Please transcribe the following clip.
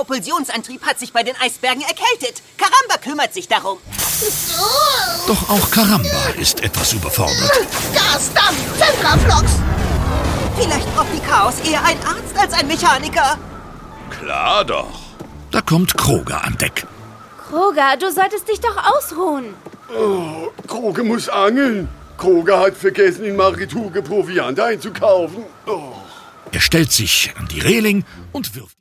Propulsionsantrieb hat sich bei den Eisbergen erkältet. Karamba kümmert sich darum. Doch auch Karamba ist etwas überfordert. Gas, Dampf, Zentraflox! Vielleicht braucht die Chaos eher einen Arzt als einen Mechaniker. Klar doch. Da kommt Kroger an Deck. Kroger, du solltest dich doch ausruhen. Oh, Kroger muss angeln. Kroger hat vergessen, in Marituge Proviant einzukaufen. Oh. Er stellt sich an die Reling und wirft